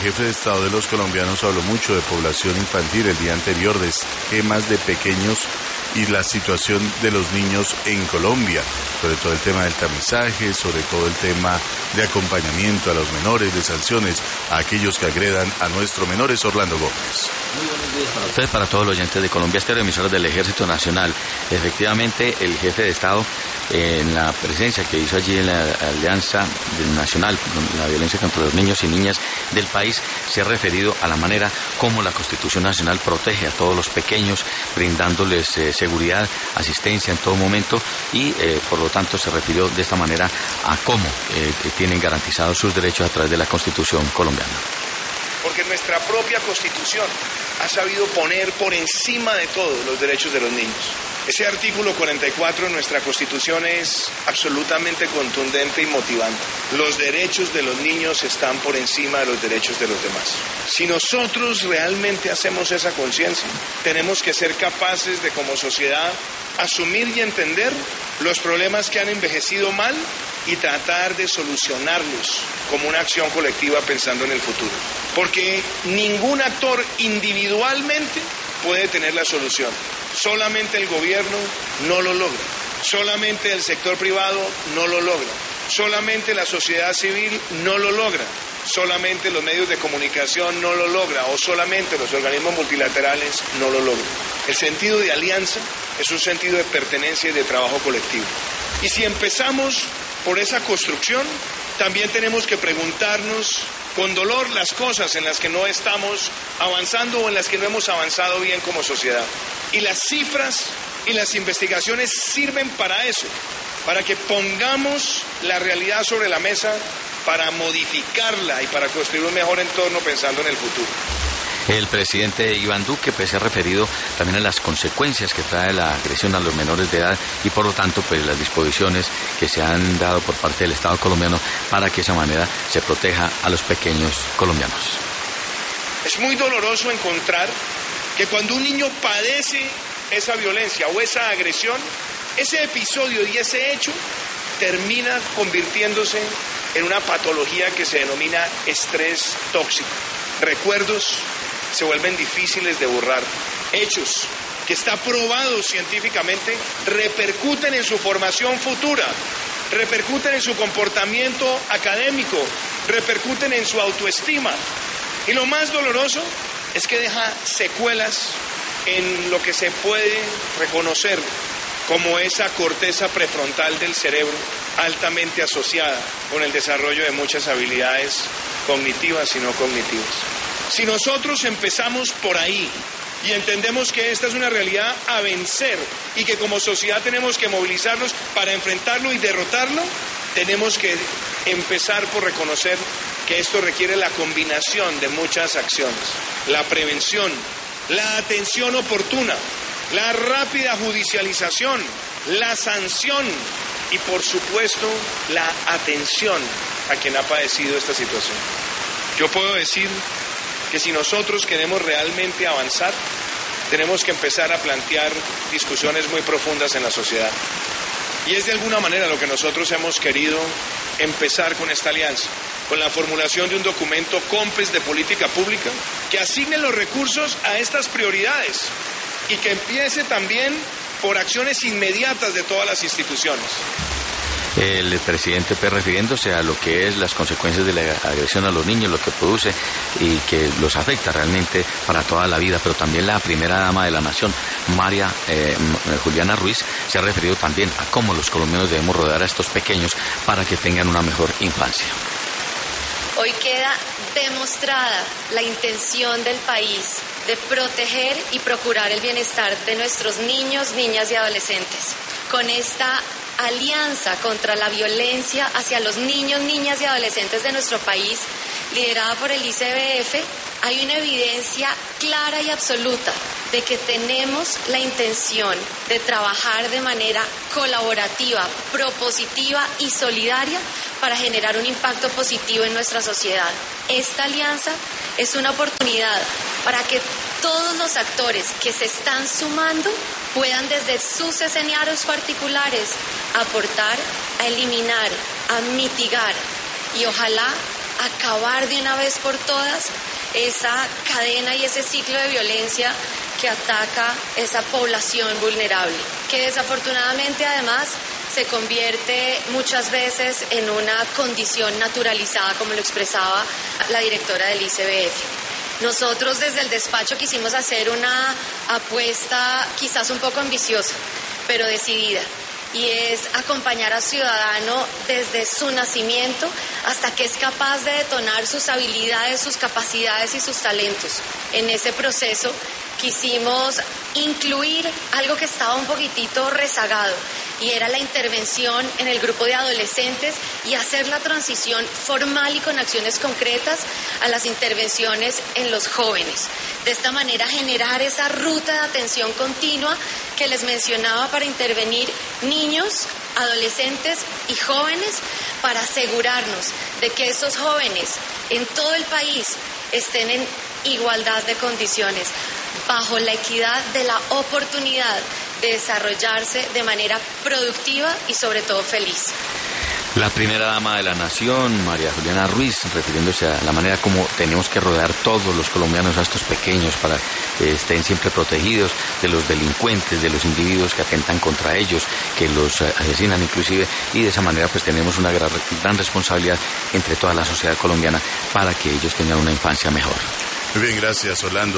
jefe de Estado de los colombianos habló mucho de población infantil el día anterior, de esquemas de pequeños y la situación de los niños en Colombia, sobre todo el tema del tamizaje, sobre todo el tema de acompañamiento a los menores, de sanciones a aquellos que agredan a nuestros menores. Orlando Gómez. Muy buenos días para ustedes, para todos los oyentes de Colombia Estéreo, emisoras del Ejército Nacional. Efectivamente, el jefe de Estado, en la presencia que hizo allí en la Alianza Nacional con la violencia contra los niños y niñas del país, se ha referido a la manera como la Constitución Nacional protege a todos los pequeños, brindándoles seguridad, asistencia en todo momento y por lo tanto se refirió de esta manera a cómo tienen garantizados sus derechos a través de la Constitución colombiana. Porque nuestra propia Constitución ha sabido poner por encima de todo los derechos de los niños. Ese artículo 44 de nuestra Constitución es absolutamente contundente y motivante. Los derechos de los niños están por encima de los derechos de los demás. Si nosotros realmente hacemos esa conciencia, tenemos que ser capaces de, como sociedad, asumir y entender los problemas que han envejecido mal y tratar de solucionarlos como una acción colectiva pensando en el futuro. Porque ningún actor individualmente puede tener la solución. Solamente el gobierno no lo logra. Solamente el sector privado no lo logra. Solamente la sociedad civil no lo logra. Solamente los medios de comunicación no lo logra. O solamente los organismos multilaterales no lo logran. El sentido de alianza es un sentido de pertenencia y de trabajo colectivo. Y si empezamos por esa construcción, también tenemos que preguntarnos con dolor las cosas en las que no estamos avanzando o en las que no hemos avanzado bien como sociedad. Y las cifras y las investigaciones sirven para eso, para que pongamos la realidad sobre la mesa, para modificarla y para construir un mejor entorno pensando en el futuro. El presidente Iván Duque se ha referido también a las consecuencias que trae la agresión a los menores de edad y por lo tanto las disposiciones que se han dado por parte del Estado colombiano para que de esa manera se proteja a los pequeños colombianos. Es muy doloroso encontrar que cuando un niño padece esa violencia o esa agresión, ese episodio y ese hecho termina convirtiéndose en una patología que se denomina estrés tóxico. Recuerdos se vuelven difíciles de borrar. Hechos que está probado científicamente repercuten en su formación futura, repercuten en su comportamiento académico, repercuten en su autoestima. Y lo más doloroso es que deja secuelas en lo que se puede reconocer como esa corteza prefrontal del cerebro altamente asociada con el desarrollo de muchas habilidades cognitivas y no cognitivas. Si nosotros empezamos por ahí y entendemos que esta es una realidad a vencer y que como sociedad tenemos que movilizarnos para enfrentarlo y derrotarlo, tenemos que empezar por reconocer que esto requiere la combinación de muchas acciones: la prevención, la atención oportuna, la rápida judicialización, la sanción y, por supuesto, la atención a quien ha padecido esta situación. Yo puedo decir que si nosotros queremos realmente avanzar, tenemos que empezar a plantear discusiones muy profundas en la sociedad. Y es de alguna manera lo que nosotros hemos querido empezar con esta alianza, con la formulación de un documento COMPES de política pública que asigne los recursos a estas prioridades y que empiece también por acciones inmediatas de todas las instituciones. El presidente refiriéndose a lo que es las consecuencias de la agresión a los niños, lo que produce y que los afecta realmente para toda la vida, pero también la primera dama de la nación, María Juliana Ruiz, se ha referido también a cómo los colombianos debemos rodear a estos pequeños para que tengan una mejor infancia. Hoy queda demostrada la intención del país de proteger y procurar el bienestar de nuestros niños, niñas y adolescentes. Con esta alianza contra la violencia hacia los niños, niñas y adolescentes de nuestro país, liderada por el ICBF, hay una evidencia clara y absoluta de que tenemos la intención de trabajar de manera colaborativa, propositiva y solidaria para generar un impacto positivo en nuestra sociedad. Esta alianza es una oportunidad para que todos los actores que se están sumando puedan desde sus escenarios particulares aportar a eliminar, a mitigar y ojalá acabar de una vez por todas esa cadena y ese ciclo de violencia que ataca esa población vulnerable, que desafortunadamente además se convierte muchas veces en una condición naturalizada, como lo expresaba la directora del ICBF. Nosotros desde el despacho quisimos hacer una apuesta quizás un poco ambiciosa, pero decidida, y es acompañar al ciudadano desde su nacimiento hasta que es capaz de detonar sus habilidades, sus capacidades y sus talentos. En ese proceso quisimos incluir algo que estaba un poquitito rezagado, y era la intervención en el grupo de adolescentes y hacer la transición formal y con acciones concretas a las intervenciones en los jóvenes. De esta manera generar esa ruta de atención continua que les mencionaba para intervenir niños, adolescentes y jóvenes, para asegurarnos de que esos jóvenes en todo el país estén en igualdad de condiciones, bajo la equidad de la oportunidad de desarrollarse de manera productiva y sobre todo feliz. La primera dama de la nación, María Juliana Ruiz, refiriéndose a la manera como tenemos que rodear todos los colombianos a estos pequeños para que estén siempre protegidos de los delincuentes, de los individuos que atentan contra ellos, que los asesinan inclusive, y de esa manera pues tenemos una gran responsabilidad entre toda la sociedad colombiana para que ellos tengan una infancia mejor. Muy bien, gracias, Orlando.